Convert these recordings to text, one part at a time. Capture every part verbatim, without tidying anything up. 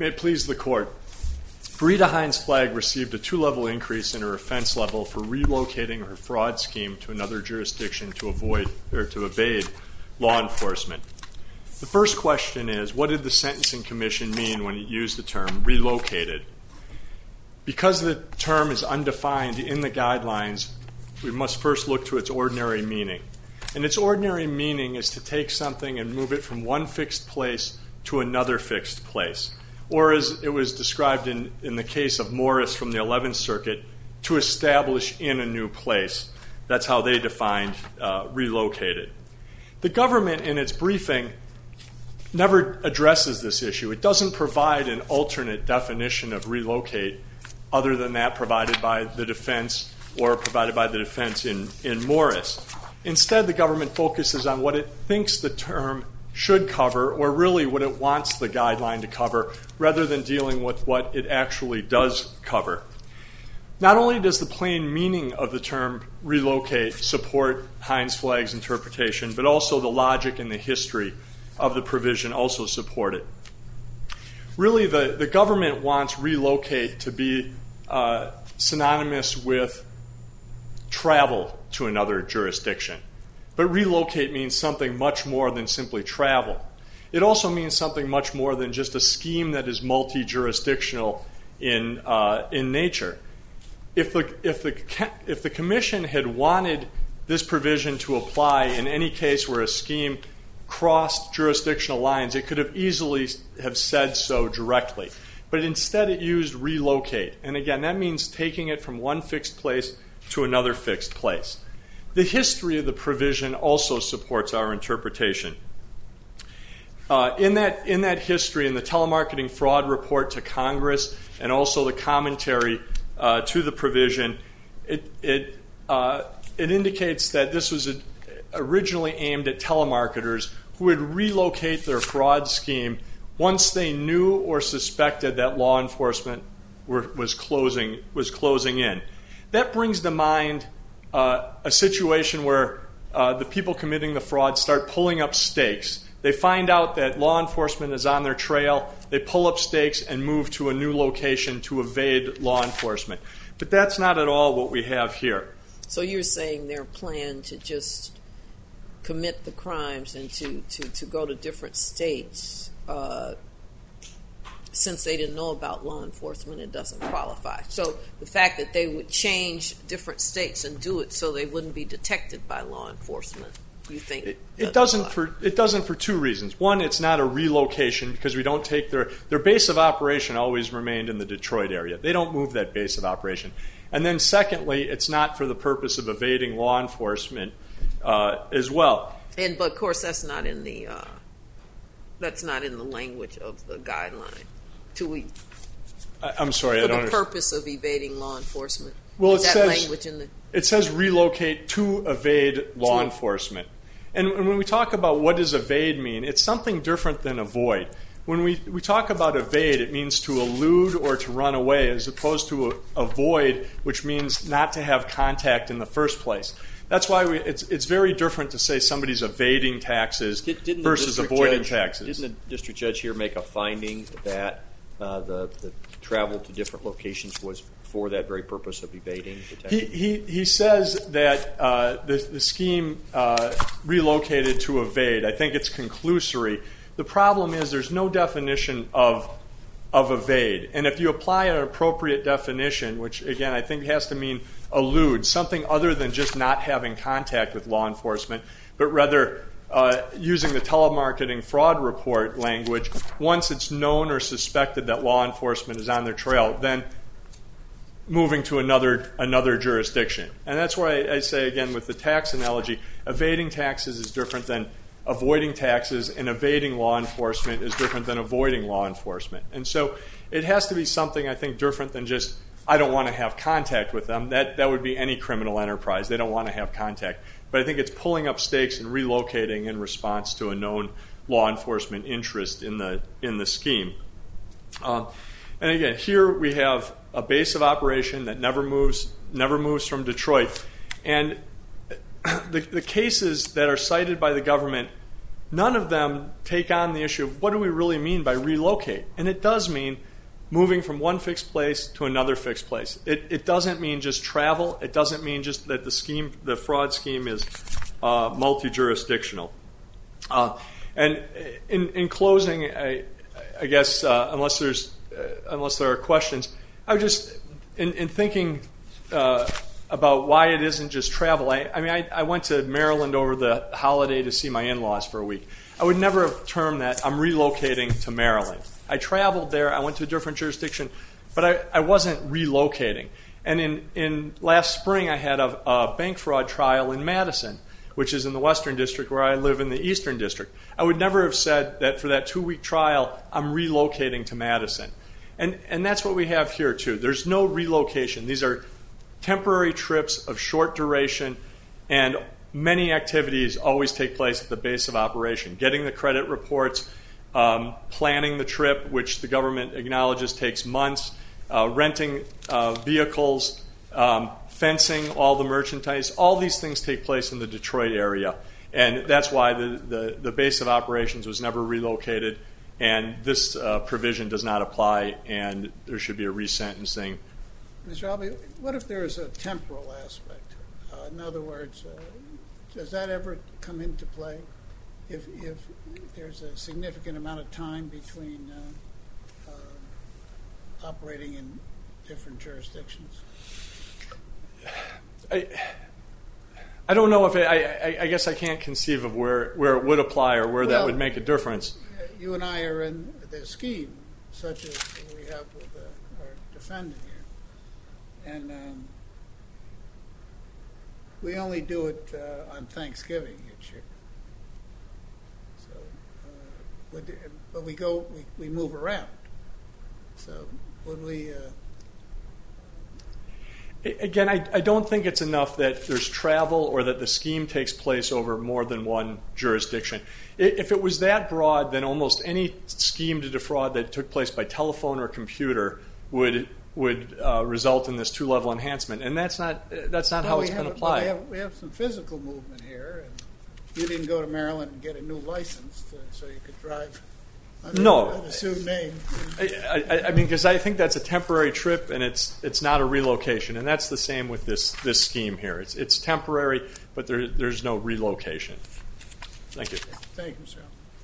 May it please the Court. Rita Hines-Flagg received a two-level increase in her offense level for relocating her fraud scheme to another jurisdiction to avoid or to evade law enforcement. The first question is, what did the Sentencing Commission mean when it used the term relocated? Because the term is undefined in the guidelines, we must first look to its ordinary meaning. And its ordinary meaning is to take something and move it from one fixed place to another fixed place. Or as it was described in, in the case of Morris from the eleventh Circuit, to establish in a new place. That's how they defined uh, relocated. The government, in its briefing, never addresses this issue. It doesn't provide an alternate definition of relocate other than that provided by the defense or provided by the defense in, in Morris. Instead, the government focuses on what it thinks the term should cover, or really what it wants the guideline to cover, rather than dealing with what it actually does cover. Not only does the plain meaning of the term relocate support Hines-Flagg's interpretation, but also the logic and the history of the provision also support it. Really, the, the government wants relocate to be uh, synonymous with travel to another jurisdiction. But relocate means something much more than simply travel. It also means something much more than just a scheme that is multi-jurisdictional in uh, in nature. If the if the if the commission had wanted this provision to apply in any case where a scheme crossed jurisdictional lines, it could have easily have said so directly. But instead, it used relocate, and again, that means taking it from one fixed place to another fixed place. The history of the provision also supports our interpretation. Uh, in that in that history, in the telemarketing fraud report to Congress and also the commentary uh, to the provision, it it uh, it indicates that this was a, originally aimed at telemarketers who would relocate their fraud scheme once they knew or suspected that law enforcement were, was closing was closing in. That brings to mind Uh, a situation where uh, the people committing the fraud start pulling up stakes. They find out that law enforcement is on their trail. They pull up stakes and move to a new location to evade law enforcement. But that's not at all what we have here. So you're saying their plan to just commit the crimes and to, to, to go to different states, uh, since they didn't know about law enforcement, it doesn't qualify. So the fact that they would change different states and do it so they wouldn't be detected by law enforcement, you think? It, it doesn't for it doesn't for two reasons. One, it's not a relocation because we don't take their their base of operation always remained in the Detroit area. They don't move that base of operation. And then secondly, it's not for the purpose of evading law enforcement uh, as well. And but of course that's not in the uh, that's not in the language of the guideline. To we, I'm sorry, for I don't the understand. Purpose of evading law enforcement. Well, Is it that says language in the it says relocate to evade law To- enforcement. And when we talk about what does evade mean, it's something different than avoid. When we, we talk about evade, it means to elude or to run away, as opposed to a, avoid, which means not to have contact in the first place. That's why we, it's it's very different to say somebody's evading taxes Did, didn't versus the district avoiding judge, taxes. Didn't the district judge here make a finding that uh, the, the travel to different locations was for that very purpose of evading the taxes? He, he, he says that uh, the, the scheme uh, relocated to evade. I think it's conclusory. The problem is there's no definition of of evade. And if you apply an appropriate definition, which, again, I think has to mean elude, something other than just not having contact with law enforcement, but rather uh, using the telemarketing fraud report language, once it's known or suspected that law enforcement is on their trail, then moving to another another jurisdiction. And that's why I, I say, again, with the tax analogy, evading taxes is different than avoiding taxes, and evading law enforcement is different than avoiding law enforcement. And so it has to be something, I think, different than just, I don't want to have contact with them. That that would be any criminal enterprise. They don't want to have contact. But I think it's pulling up stakes and relocating in response to a known law enforcement interest in the in the scheme. Um, and again, here we have a base of operation that never moves never moves from Detroit. And the, the cases that are cited by the government none of them take on the issue of what do we really mean by relocate. And it does mean moving from one fixed place to another fixed place. It, it doesn't mean just travel. It doesn't mean just that the scheme, the fraud scheme is uh, multi-jurisdictional. Uh, and in, in closing, I, I guess uh, unless there's uh, unless there are questions, I would just in, in thinking uh, about why it isn't just travel. I, I mean, I, I went to Maryland over the holiday to see my in-laws for a week. I would never have termed that I'm relocating to Maryland. I traveled there. I went to a different jurisdiction, but I, I wasn't relocating. And in, in last spring, I had a, a bank fraud trial in Madison, which is in the Western District, where I live in the Eastern District. I would never have said that for that two-week trial, I'm relocating to Madison. And, and that's what we have here, too. There's no relocation. These are temporary trips of short duration, and many activities always take place at the base of operation. Getting the credit reports, um, planning the trip, which the government acknowledges takes months, uh, renting uh, vehicles, um, fencing all the merchandise. All these things take place in the Detroit area, and that's why the, the, the base of operations was never relocated, and this uh, provision does not apply, and there should be a resentencing. Mister Albee, what if there is a temporal aspect? Uh, in other words, uh, does that ever come into play? If, if there's a significant amount of time between uh, uh, operating in different jurisdictions? I, I don't know if it, I, I, I guess I can't conceive of where, where it would apply or where well, that would make a difference. You and I are in the scheme, such as we have with uh, our defendant here. And um, we only do it uh, on Thanksgiving each year. So, uh, would, but we go, we, we move around. So, would we? Uh, Again, I, I don't think it's enough that there's travel or that the scheme takes place over more than one jurisdiction. If it was that broad, then almost any scheme to defraud that took place by telephone or computer would would uh, result in this two-level enhancement, and that's not that's not well, how it's going to apply. We have, we have some physical movement here, and you didn't go to Maryland and get a new license to, so you could drive under no. an assumed name. I, I, I mean, because I think that's a temporary trip, and it's it's not a relocation, and that's the same with this this scheme here. It's it's temporary, but there there's no relocation. Thank you. Thank you, sir.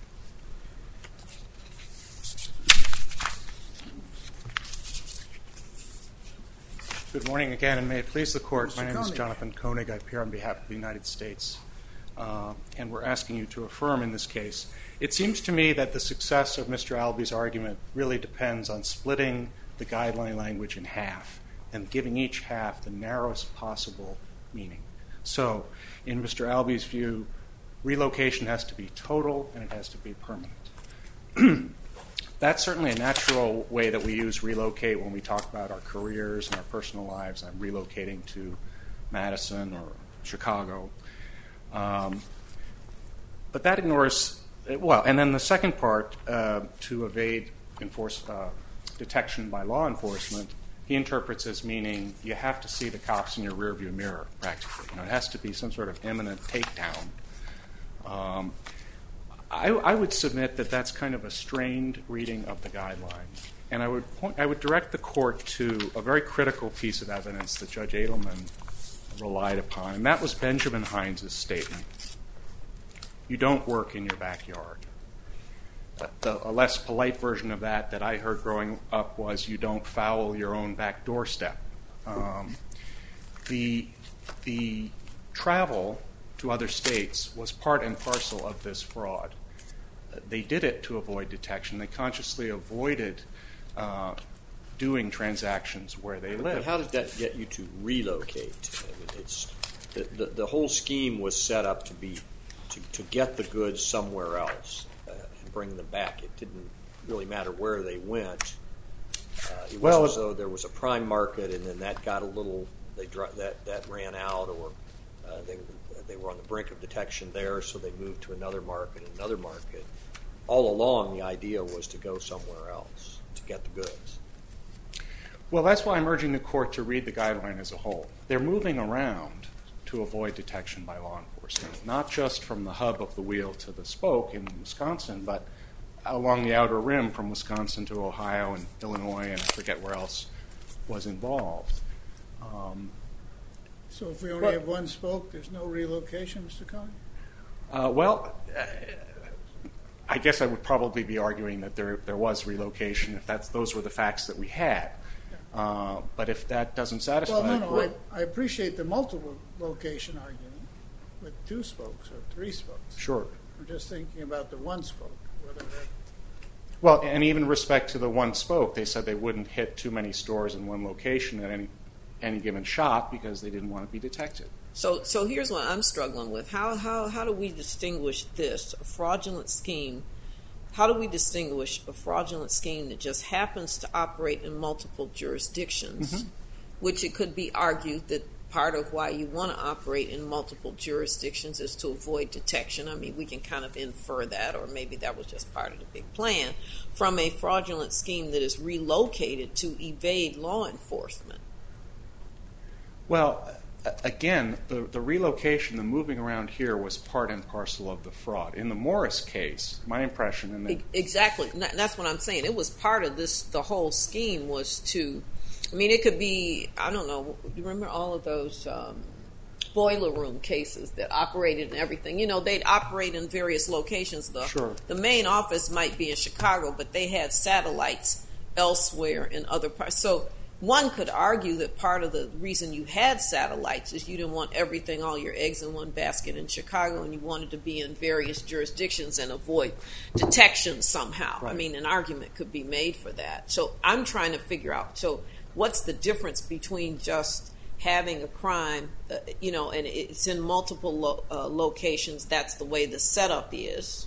Good morning again, and may it please the Court. Mister My name Koenig. is Jonathan Koenig. I appear on behalf of the United States, uh, and we're asking you to affirm in this case. It seems to me that the success of Mister Albee's argument really depends on splitting the guideline language in half and giving each half the narrowest possible meaning. So, in Mister Albee's view, relocation has to be total and it has to be permanent. That's certainly a natural way that we use relocate when we talk about our careers and our personal lives. I'm relocating to Madison or Chicago. Um, but that ignores, well, and then the second part, uh, to evade enforce, uh, detection by law enforcement, he interprets as meaning you have to see the cops in your rearview mirror, practically. You know, it has to be some sort of imminent takedown. Um, I, I would submit that that's kind of a strained reading of the guideline. And I would point, I would direct the Court to a very critical piece of evidence that Judge Edelman relied upon, and that was Benjamin Hines' statement. You don't work in your backyard. Uh, the, a less polite version of that that I heard growing up was you don't foul your own back doorstep. Um, the, the travel to other states was part and parcel of this fraud. They did it to avoid detection. They consciously avoided uh, doing transactions where they live. But how did that get you to relocate? I mean, it's the, the, the whole scheme was set up to be to, to get the goods somewhere else uh, and bring them back. It didn't really matter where they went. Uh, it well, wasn't as though there was a prime market and then that got a little they that that ran out, or uh, they they were on the brink of detection there, so they moved to another market, another market. All along, the idea was to go somewhere else to get the goods. Well, that's why I'm urging the Court to read the guideline as a whole. They're moving around to avoid detection by law enforcement, not just from the hub of the wheel to the spoke in Wisconsin, but along the outer rim from Wisconsin to Ohio and Illinois, and I forget where else was involved. Um, So if we only Well- have one spoke, there's no relocation, Mister Coney? uh, well, uh, I guess I would probably be arguing that there there was relocation if that's those were the facts that we had. Uh, but if that doesn't satisfy Well, no, the no, court, I, I appreciate the multiple location argument with two spokes or three spokes. sure. I'm just thinking about the one spoke, whether that, Well, and even respect to the one spoke, they said they wouldn't hit too many stores in one location at any any given shot because they didn't want to be detected. So, so here's what I'm struggling with. How, how, how do we distinguish this, a fraudulent scheme? How do we distinguish a fraudulent scheme that just happens to operate in multiple jurisdictions, Mm-hmm. which it could be argued that part of why you want to operate in multiple jurisdictions is to avoid detection? I mean, we can kind of infer that, or maybe that was just part of the big plan, from a fraudulent scheme that is relocated to evade law enforcement. Well, a- again, the, the relocation, the moving around here was part and parcel of the fraud. In the Morris case, my impression, and E- Exactly. And that- that's what I'm saying. It was part of this, the whole scheme was to, I mean, it could be, I don't know, you remember all of those um, boiler room cases that operated and everything? You know, they'd operate in various locations. The, Sure. the main office might be in Chicago, but they had satellites elsewhere in other parts. So one could argue that part of the reason you had satellites is you didn't want everything, all your eggs in one basket in Chicago, and you wanted to be in various jurisdictions and avoid detection somehow. Right. I mean, an argument could be made for that. So I'm trying to figure out, so what's the difference between just having a crime, uh, you know, and it's in multiple lo- uh, locations, that's the way the setup is,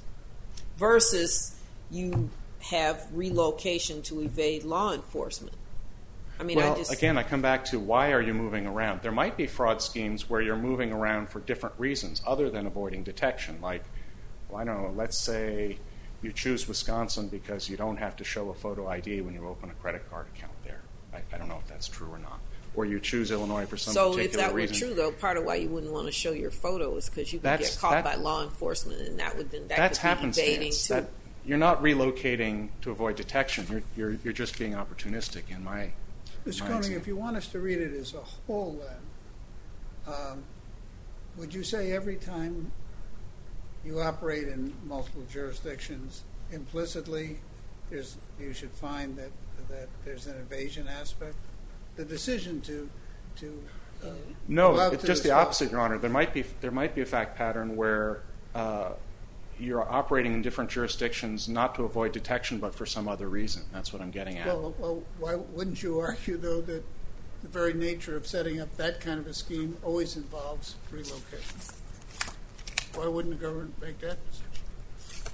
versus you have relocation to evade law enforcement? I mean, well, I just again, I come back to why are you moving around? There might be fraud schemes where you're moving around for different reasons other than avoiding detection. Like, well, I don't know, let's say you choose Wisconsin because you don't have to show a photo I D when you open a credit card account there. I, I don't know if that's true or not. Or you choose Illinois for some so particular if that were reason. true, though, part of why you wouldn't want to show your photo is because you could That's- get caught that- by law enforcement, and that would then that That's could be evading happenstance. too. That, you're not relocating to avoid detection. You're, you're, you're just being opportunistic in my Mister my Koenig, example. if you want us to read it as a whole, then, um, would you say every time you operate in multiple jurisdictions, implicitly, there's you should find that that there's an evasion aspect? The decision to to uh, No, go out it's to just the spot- opposite, Your Honor. There might be there might be a fact pattern where uh, you're operating in different jurisdictions not to avoid detection, but for some other reason. That's what I'm getting at. Well, well, why wouldn't you argue though that the very nature of setting up that kind of a scheme always involves relocation? Why wouldn't the government make that decision?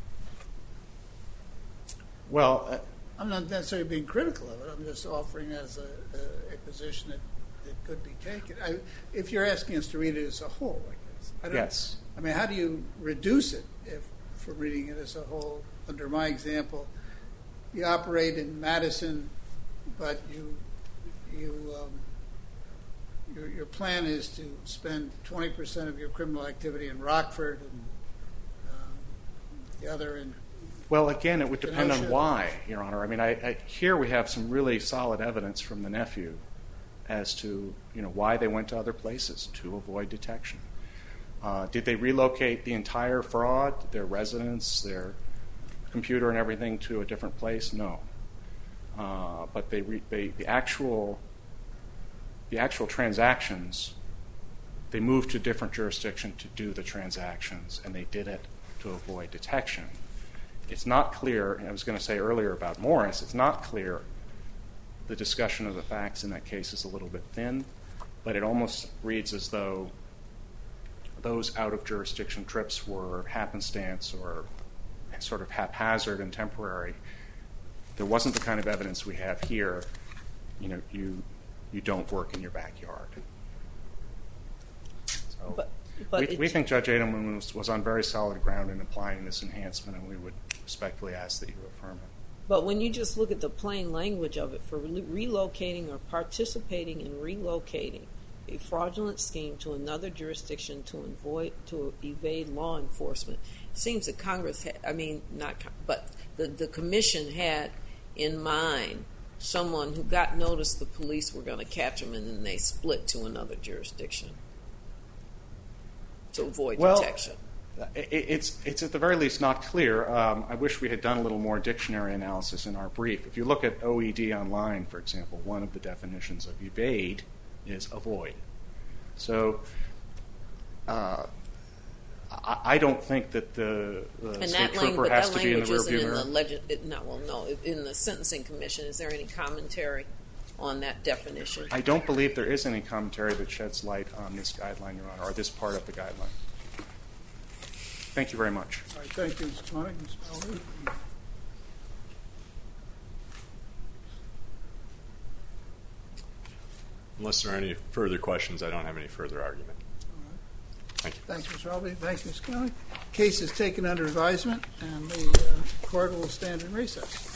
Well, uh, I'm not necessarily being critical of it. I'm just offering as a, a, a position that, that could be taken. I, if you're asking us to read it as a whole, I guess. I don't, yes. I mean, how do you reduce it if, for reading it as a whole? Under my example, you operate in Madison, but you you um, your your plan is to spend twenty percent of your criminal activity in Rockford and um, the other in. Well, again, it would depend on Kenosha. why, Your Honor. I mean, I, I, here we have some really solid evidence from the nephew as to you know why they went to other places to avoid detection. Uh, did they relocate the entire fraud, their residence, their computer, and everything to a different place? No. Uh, but they, re, they the actual the actual transactions, they moved to a different jurisdiction to do the transactions, and they did it to avoid detection. It's not clear, and I was going to say earlier about Morris, it's not clear. The discussion of the facts in that case is a little bit thin, but it almost reads as though those out-of-jurisdiction trips were happenstance or sort of haphazard and temporary. There wasn't the kind of evidence we have here. You know, you you don't work in your backyard. So But, but we, it- we think Judge Adelman was, was on very solid ground in applying this enhancement, and we would respectfully ask that you affirm it. But when you just look at the plain language of it, for re- relocating or participating in relocating a fraudulent scheme to another jurisdiction to avoid to evade law enforcement. It seems that Congress, had, I mean, not, but the the commission had in mind someone who got notice the police were going to catch him, and then they split to another jurisdiction to avoid well, detection. It's it's at the very least not clear. Um, I wish we had done a little more dictionary analysis in our brief. If you look at O E D online, for example, one of the definitions of evade is avoid. So uh, I, I don't think that the, the and state that trooper language, has that to be in the language isn't rearview in mirror. the legend. It, no, well, no, in the Sentencing Commission. Is there any commentary on that definition? I don't believe there is any commentary that sheds light on this guideline, Your Honor, or this part of the guideline. Thank you very much. All right, thank you, Mister Koenig. Mister Albee? Unless there are any further questions, I don't have any further argument. Thank you. Thanks, Mister Albee. Thank you, Mister Koenig. Case is taken under advisement, and the uh, court will stand in recess.